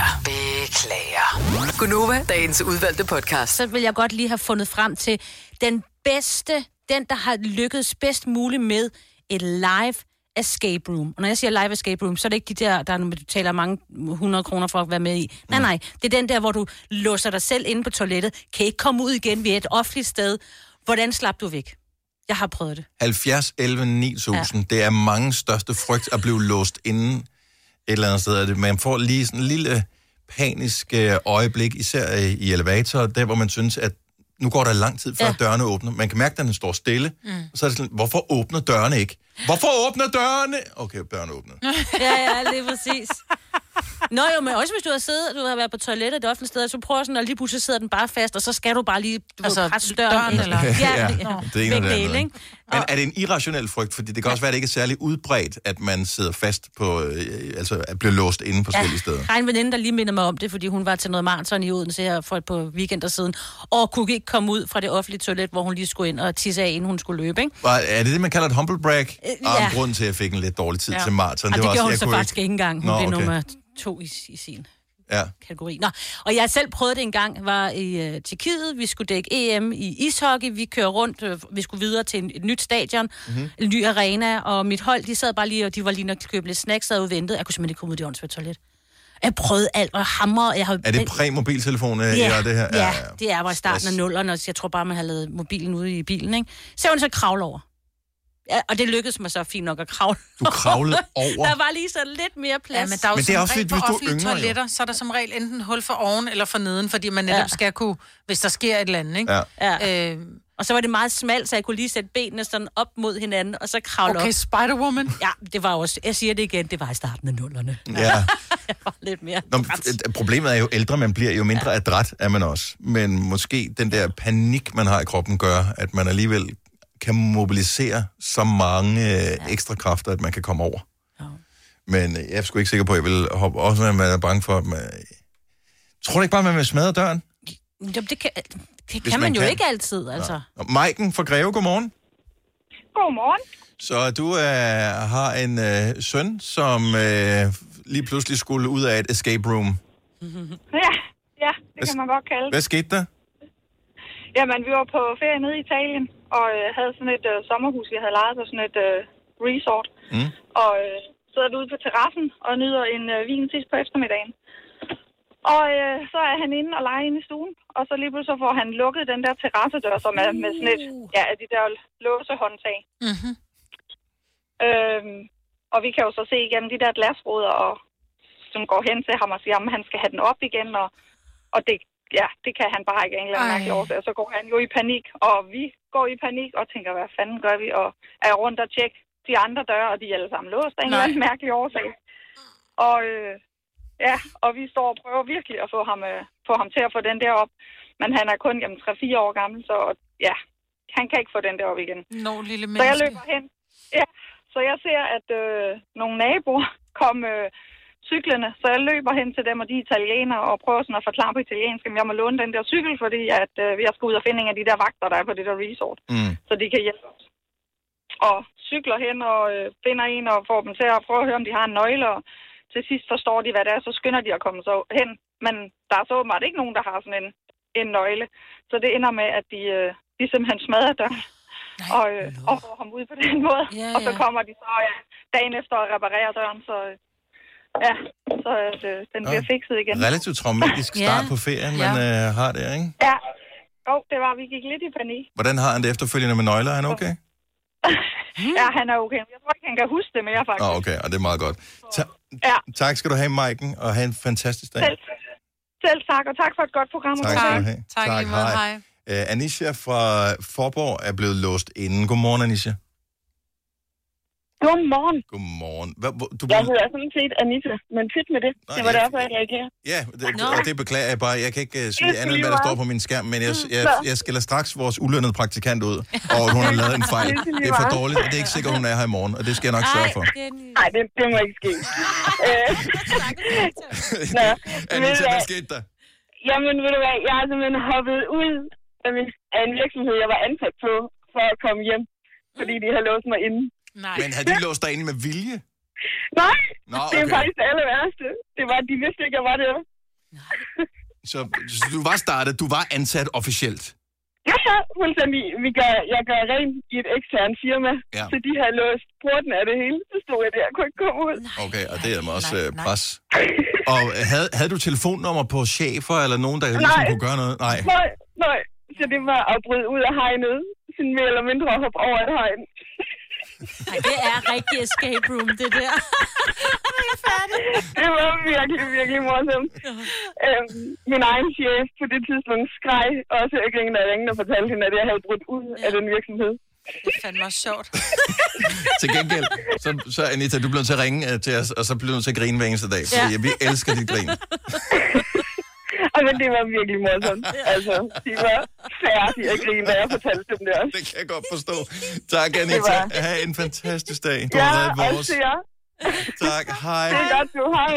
Beklager. Gunova, dagens udvalgte podcast. Så vil jeg godt lige have fundet frem til den bedste, den der har lykkedes bedst muligt med et live escape room. Og når jeg siger live escape room, så er det ikke de der, der du betaler mange hundrede kroner for at være med i. Nej, nej. Det er den der, hvor du låser dig selv inde på toilettet, kan ikke komme ud igen ved et offentligt sted. Hvordan slap du væk? Jeg har prøvet det. halvfjerds elleve ni tusind. Ja. Det er mange største frygt at blive låst inde et eller andet sted. Man får lige sådan en lille panisk øjeblik, især i elevator, der hvor man synes, at nu går der lang tid, før ja. dørene åbner. Man kan mærke, at den står stille. Mm. Og så er det sådan, hvorfor åbner dørene ikke? Hvorfor åbner dørene? Okay, dørene åbner. ja, ja, lige præcis. Nå jo, men også hvis du har siddet, du har været på toilettet det offentlige sted, så prøver sådan, og lige pludselig sidder den bare fast, og så skal du bare lige du altså, ved, presse døren. døren eller? Ja, ja, det, det er en af det, ikke? Men er det en irrationel frygt? Fordi det kan også være, at det ikke er særlig udbredt, at man sidder fast på, øh, altså at blive låst inde på forskellige ja, steder. Jeg har en veninde, der lige minder mig om det, fordi hun var til noget maraton i Odense her for et par weekender siden, og kunne ikke komme ud fra det offentlige toilet, hvor hun lige skulle ind og tisse af, inden hun skulle løbe, ikke? Er det det, man kalder et humble brag? Øh, ja. Grunden til, at jeg fik en lidt dårlig tid ja. til maraton. Det, det var gjorde også, hun så faktisk ikke... ikke engang. Hun Nå, blev okay. nummer to i, i sin ja. kategori. Nå, og jeg har selv prøvet det en gang, var i uh, Tjekkiet, vi skulle dække E M i ishockey, vi kører rundt, øh, vi skulle videre til en, et nyt stadion, mm-hmm. en ny arena, og mit hold, de sad bare lige, og de var lige nok købe lidt snacks, sad og ventede. Jeg kunne simpelthen ikke komme ud i det åndsvært toilet. Jeg prøvede alt, og hammer. Jeg har... Er det præ-mobiltelefon, ja, ja, det her? Ja, ja, det er bare i starten af nullerne, og jeg tror bare, man har lavet mobilen ude i bilen, ikke? Så hun så kravle over. Ja, og det lykkedes mig så fint nok at kravle. Du kravlede over? Der var lige så lidt mere plads. Ja, men der er jo men det er også regel lidt, på hvis du offentlige yngre, toiletter, jo. så er der som regel enten hul for oven eller for neden, fordi man netop ja. skal kunne, hvis der sker et eller andet, ikke? Ja. Ja. Øh, og så var det meget smalt, så jeg kunne lige sætte benene sådan op mod hinanden, og så kravle okay, op. Spider-Woman. Ja, det var også, jeg siger det igen, det var i starten af nullerne. Ja. Jeg var lidt mere Nå, problemet er jo, ældre man bliver, jo mindre ja. adræt er man også. Men måske den der panik, man har i kroppen, gør, at man alligevel kan mobilisere så mange øh, ja. ekstra kræfter, at man kan komme over. Ja. Men jeg er sgu ikke sikker på, at jeg vil hoppe, også når man er bange for, at man... Tror du ikke bare, man vil smadre døren? Jamen, det kan, det kan man, man jo kan. Ikke altid, altså. Ja. Maiken fra Greve, godmorgen. Godmorgen. Så du øh, har en øh, søn, som øh, lige pludselig skulle ud af et escape room. Ja, ja, det hvad, kan man godt kalde det. Hvad skete der? Jamen, vi var på ferie nede i Italien, og øh, havde sådan et øh, sommerhus, vi havde lejet på sådan et øh, resort. Mm. Og øh, sidder ude på terrassen og nyder en øh, vin sidst på eftermiddagen. Og øh, så er han inde og leger inde i stuen, og så lige pludselig får han lukket den der terrassedør, som er med sådan et, ja, de der låsehåndtag. Mm-hmm. Øhm, og vi kan jo så se igennem de der glasruder, og, som går hen til ham og siger, at han skal have den op igen, og, og det, ja, det kan han bare ikke af en eller anden mærkelig årsag. Så går han jo i panik, og vi går i panik og tænker, hvad fanden gør vi, og er rundt og tjekke de andre døre, og de er alle sammen låst af en eller anden mærkelig årsag. Og øh, ja, og vi står og prøver virkelig at få ham, øh, få ham til at få den der op. Men han er kun gennem tre fire år gammel, så ja, han kan ikke få den der op igen. Nå, lille menneske. Så jeg løber hen. Ja, så jeg ser, at øh, nogle naboer kom øh, cyklerne, så jeg løber hen til dem, og de er italienere, og prøver sådan at forklare på italiensk, at jeg må låne den der cykel, fordi at, øh, jeg skal ud og finde en af de der vagter, der er på det der resort, mm. så de kan hjælpe os. Og cykler hen og øh, finder en og får dem til at prøve at høre, om de har en nøgle, og til sidst forstår de, hvad det er, så skynder de at komme så hen. Men der er så åbenbart ikke nogen, der har sådan en, en nøgle. Så det ender med, at de, øh, de simpelthen smadrer døren og, øh, og får ham ud på den måde. Ja, ja. Og så kommer de så ja, dagen efter at reparere døren, så ja, så øh, den bliver ja. fikset igen. Relativt traumatisk start ja. på ferien, man ja. øh, har det, ikke? Ja, jo, det var, vi gik lidt i panik. Hvordan har han det efterfølgende med nøgler? Er han okay? Ja, han er okay. Jeg tror ikke, han kan huske det mere, faktisk. Åh, okay, og det er meget godt. Ta- ja. Tak skal du have, Maiken, og have en fantastisk dag. Selv, selv tak, og tak for et godt program. Tak skal du have. Tak, tak lige hej. hej. Uh, Anisha fra Forborg er blevet låst inden. Godmorgen, Anisha. Godmorgen. Godmorgen. Hvad, hvor, du... Jeg hedder sådan set Anita, men fedt med det. Nej, det var jeg... derfor, jeg reagerer. Ja, det, og det beklager jeg bare. Jeg kan ikke uh, sige andet, end hvad der står på min skærm, men jeg, jeg, jeg skiller straks vores ulønnede praktikant ud, og hun har lavet en fejl. Det er for dårligt, og det er ikke sikkert, hun er her i morgen, og det skal jeg nok sørge for. Nej, det, det må ikke ske. Nå, Anita, hvad skete der? Jamen, ved du hvad, jeg har simpelthen hoppet ud af, min, af en virksomhed, jeg var ansat på, for at komme hjem, fordi de havde låst mig inde. Nej. Men havde de låst dig inde med vilje? Nej, Nå, okay. Det er faktisk det aller værste. Det var, de vidste ikke, jeg var der. Så, så du var startet, du var ansat officielt? Ja, ja, fuldstændig. Vi gør, jeg gør rent i et eksternt firma, ja. Så de havde låst porten af det hele. Så stod jeg der og kunne ikke komme ud. Okay, og det er også nej, nej. pres. Og havde, havde du telefonnummer på chefer eller nogen, der ligesom kunne gøre noget? Nej. Nej, nej. Så det var at bryde ud af hegnet. Sådan mere eller mindre at hoppe over et hegn. Nej, det er rigtig escape room, det der. Det var virkelig, virkelig morsomt. Øhm, min egen chef på det tidspunkt skreg også ikke ingen, der ringede og fortalte hende, at jeg havde brudt ud ja. af den virksomhed. Det er fandme også sjovt. Til gengæld, så, så Anita, du blev nødt til at ringe uh, til os, og så blev du nødt til at grine hver eneste dag, fordi ja. vi elsker dit grin. Og men det var virkelig morsomt. Altså, de var færdige at grine, da jeg fortalte dem det også. Det kan jeg godt forstå. Tak, Anita. Var... Ha' en fantastisk dag. Du ja, har været vores. også jeg. Tak, hej. Det er godt, du. Hej.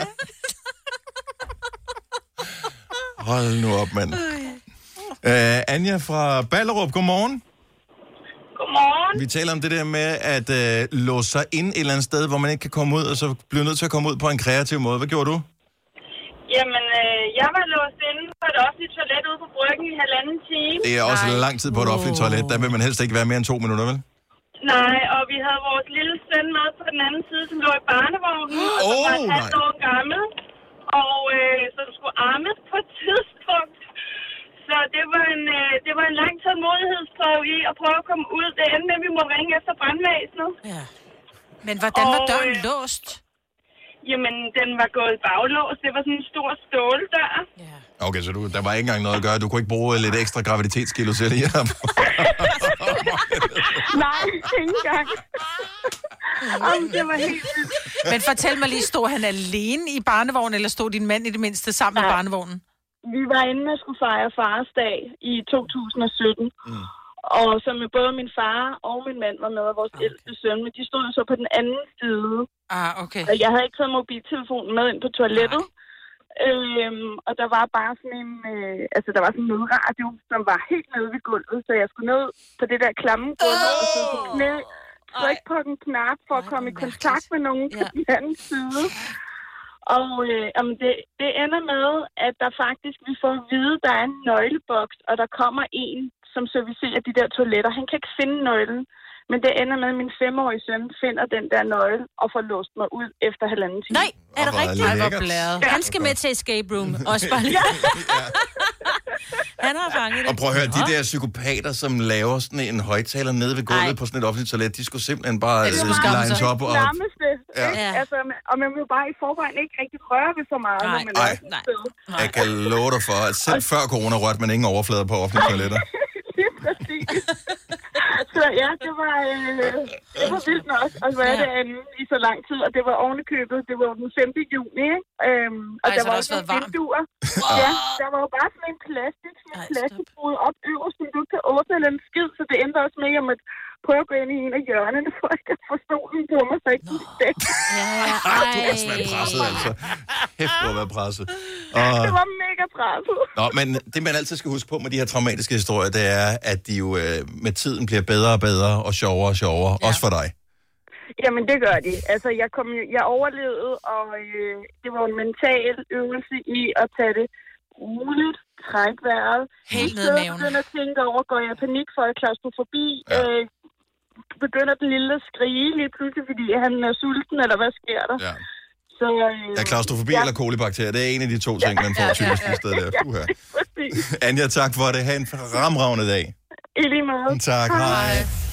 Hold nu op, mand. Uh, Anja fra Ballerup, godmorgen. Godmorgen. Vi taler om det der med at uh, låse sig ind et eller andet sted, hvor man ikke kan komme ud, og så bliver nødt til at komme ud på en kreativ måde. Hvad gjorde du? Jamen, øh, jeg var låst inde på et offentligt toilet ude på Bryggen i halvanden time. Det er også Nej. lang tid på et offentligt toilet. Der vil man helst ikke være mere end to minutter, vel? Nej, og vi havde vores lille søn med på den anden side, som lå i barnevognen, oh, som var et halvt år gammel, og øh, som skulle armes på et tidspunkt. Så det var en, øh, det var en lang tålmodighedsprøve i at prøve at komme ud. Det endte med, at vi må ringe efter brandvæsenet. Ja. Men hvordan var døren øh, låst? Jamen, den var gået i baglås. Det var sådan en stor ståldør. Ja. Okay, så du, der var ikke engang noget at gøre. Du kunne ikke bruge lidt ekstra graviditetskilo til det her. Nej, ikke engang. Jamen, det var helt vildt. Men fortæl mig lige, stod han alene i barnevognen, eller stod din mand i det mindste sammen Nej. med barnevognen? Vi var inde og skulle fejre fars dag i to tusind og sytten. Mm. Og så med både min far og min mand var med, og vores okay. ældste søn, men de stod så på den anden side. Ah, okay. Og jeg havde ikke taget mobiltelefonen med ind på toilettet. Øhm, og der var bare sådan en, øh, altså der var sådan en nødradio, som var helt nede ved gulvet, så jeg skulle ned på det der klamme gulv, oh! og så på knæ, trykke på den knap for at komme i kontakt med nogen på ja. den anden side. Og øh, jamen det, det ender med, at der faktisk, vi får at vide, der er en nøgleboks, og der kommer en, som servicerer de der toiletter. Han kan ikke finde nøglen, men det ender med, at min femårige søn finder den der nøgle og får låst mig ud efter halvanden time. Nej, er det rigtigt? Nej, hvor blæret. Ja. Han skal med til escape room. Også bare lige. Ja. Han har fanget det. Og prøv at høre, de der psykopater, som laver sådan en højtaler nede ved gulvet Ej. på sådan et offentligt toilet, de skulle simpelthen bare lines op. Og... Nærmeste, ja. ja. Altså, og man vil bare i forvejen ikke rigtig røre ved så meget, Nej. når man er et sted. Jeg kan love dig for, at selv før corona rørte man ingen overflader på offentlige toiletter. Så ja, det var, øh, det var vildt nok at være ja. derinde i så lang tid, og det var ovenikøbet, det var den femte juni, ikke? Øhm, og Ej, der så var også også været vinduer. Ja, der var jo bare sådan en plastik, sådan en plastikbrud op øverst, som du kan åbne eller en skid, så det endte også med, at jeg måtte prøve at gå ind i en af hjørnerne, for at jeg får stolen på mig, så ikke den stik. Ja, du har også været presset, altså. Hæft, du har været presset. Og... Det var mega presset. Nå, men det man altid skal huske på med de her traumatiske historier, det er, at de jo øh, med tiden bliver bedre og bedre og sjovere og sjovere, ja. også for dig. Jamen, det gør de. Altså, jeg, kom, jeg overlevede, og øh, det var en mental øvelse i at tage det roligt, trække vejret. Helt ned i maven. Jeg begynder at tænke over, går jeg i panik for at klaustrofobi? Ja. Øh, begynder den lille at skrige lige pludselig, fordi han er sulten, eller hvad sker der? Ja. Så, øh, ja, klaustrofobi ja. eller kolibakterier, det er en af de to ting, man får typisk i stedet der. Puha. Anja, tak for det. Ha' en fremragende dag. I lige måde. Tak, hej.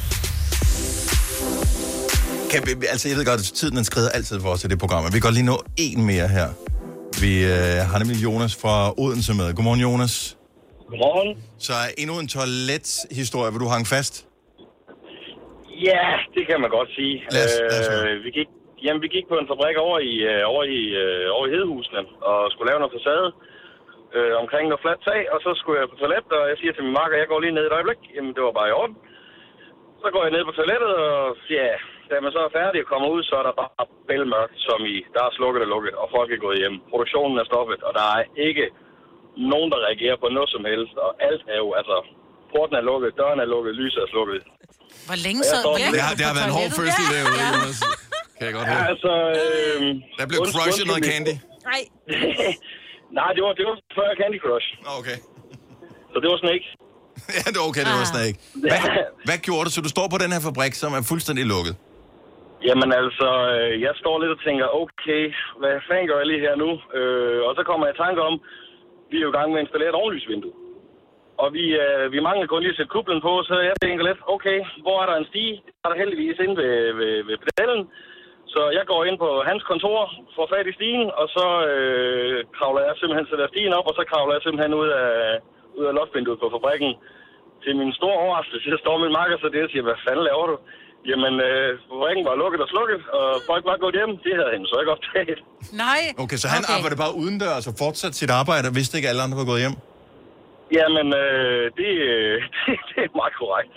Kan vi, altså, jeg ved godt, at tiden den skrider altid for os i det program. Vi kan godt lige nå en mere her. Vi øh, har nemlig Jonas fra Odense med. Godmorgen, Jonas. Godmorgen. Så endnu en toilet-historie, hvor du hang fast? Ja, det kan man godt sige. Lad os, lad os øh, vi, gik, jamen, vi gik på en fabrik over i, øh, over i, øh, over i Hedehusene og skulle lave noget facade øh, omkring noget fladt tag, og så skulle jeg på toilet, og jeg siger til min makker, jeg går lige ned et øjeblik. Jamen, det var bare i orden. Så går jeg ned på toilettet, og ja, da man så er færdig og kommer ud, så er der bare bælmørkt, som i, der er slukket og lukket, og folk er gået hjem. Produktionen er stoppet, og der er ikke nogen, der reagerer på noget som helst, og alt er jo, altså, porten er lukket, døren er lukket, lyset er slukket. Hvor længe så? Ja, det, har, det har været en hård fødsel derude, ja. Jonas. Kan jeg godt høre. Ja, altså... Øh, der blev crushet noget candy. Nej. Nej, det var, det var før Candy Crush. Okay. Så det var Snake. Ja, det var okay, det var Snake. Hvad, hvad gjorde du, så du står på den her fabrik, som er fuldstændig lukket? Jamen altså, jeg står lidt og tænker, okay, hvad fanden gør jeg lige her nu? Øh, og så kommer jeg i tanke om, vi er jo i gang med at installere et ovenlysvindue. Og vi, øh, vi mangler kun lige at sætte kuplen på, så jeg tænker lidt, okay, hvor er der en stige? Der er der heldigvis inde ved, ved, ved pedalen. Så jeg går ind på hans kontor, får fat i stigen, og så øh, kravler jeg simpelthen sætter stigen op, og så kravler jeg simpelthen ud af, ud af loftvinduet på fabrikken. Til min store overraskelse, så står min makker så det og siger, hvad fanden laver du? Jamen, øh, fabrikken var lukket og slukket, og folk var gået hjem. Det havde han så ikke optaget. Nej. Okay, så han okay. arbejdede bare udendørs og fortsatte sit arbejde, og vidste ikke, at alle andre var gået hjem? Jamen, øh, det, det, det er meget korrekt.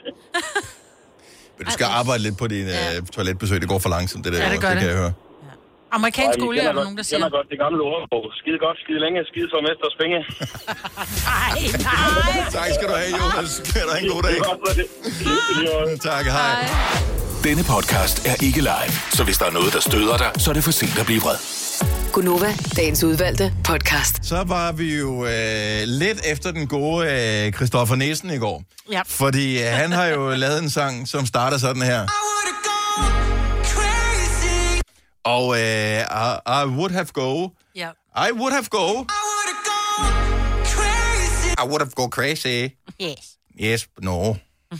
Men du skal arbejde lidt på din ja. uh, toiletbesøg. Det går for langsomt, det der. Ja, det gør det. det. Kan jeg høre. Ja. Amerikansk olie er der nogen, der siger. Jeg kender godt det gamle ord på. Skide godt, skide længe, skide som efter spænge. Nej, nej. Tak skal du have, Jonas. Kan du have en god dag. Tak, hej. Denne podcast er ikke live, så hvis der er noget, der støder dig, så er det for sent at blive vred. Gunova, dagens udvalgte podcast. Så var vi jo øh, lidt efter den gode øh, Christoffer Nielsen i går. Ja. Fordi øh, han har jo lavet en sang, som starter sådan her. Og øh, I, I would have go. Ja. I would have go. I would have go crazy. Yes. Yes, no.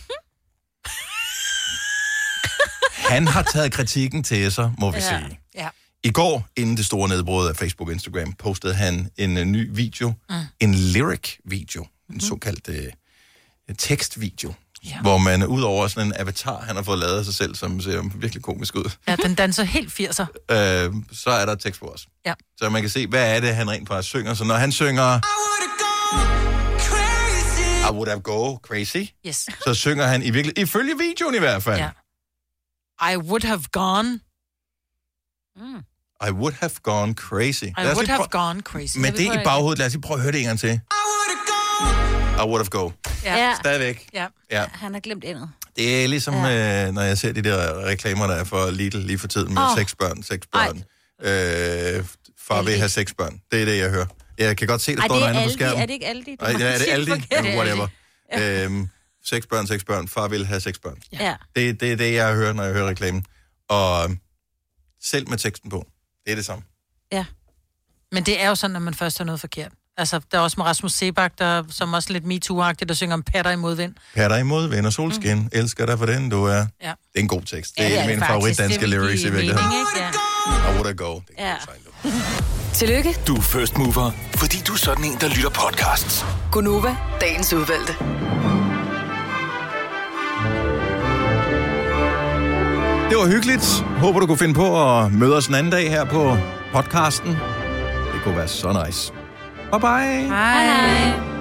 Han har taget kritikken til sig, må vi ja. sige. Ja. I går, inden det store nedbrud af Facebook og Instagram, postede han en uh, ny video. Mm. En lyric-video. En mm. såkaldt uh, tekstvideo. Ja. Hvor man ud over sådan en avatar, han har fået lavet af sig selv, som ser virkelig komisk ud. Ja, den danser helt firser. øh, så er der tekst på os. Ja. Så man kan se, hvad er det, han rent faktisk synger. Så når han synger... I would have go crazy. Yes. Så synger han i virkelig... Ifølge videoen i hvert fald. Ja. I would have gone... Mm. I would have gone crazy. I would have prøv... gone crazy. Men det i baghovedet, lad os lige prøve at høre det en gang til. I would have go. Ja. Stadigvæk. Ja. Ja. Han har glemt endet. Det er ligesom, ja. øh, når jeg ser de der reklamer, der er for Lidl lige for tiden med oh. seks børn, seks børn. Øh, far vil have seks børn. Det er det, jeg hører. Jeg kan godt se, der Ej, står noget på skærmen. Er det ikke Aldi? Nej, ja, er det Aldi? Ja, whatever. Ja. Øhm, seks børn, seks børn. Far vil have seks børn. Ja. Det, det er det, jeg hører, når jeg hører reklamen. Og selv med teksten på. Det er det samme. Ja. Men det er jo sådan, når man først har noget forkert. Altså, der er også med Rasmus Sebak, der som også lidt MeToo-agtigt, der synger om patter i modvind. Patter i modvind og solskin. Mm. Elsker dig for den, du er. Ja. Det er en god tekst. Det er, ja, det er min favorit danske lyrics i virkeligheden. Ja. I would have go. Det er ja. Tillykke. Du er first mover, fordi du er sådan en, der lytter podcasts. Gunova, dagens udvalgte. Det var hyggeligt. Håber, du kunne finde på at møde os en anden dag her på podcasten. Det kunne være så nice. Bye bye. Hej. Hej.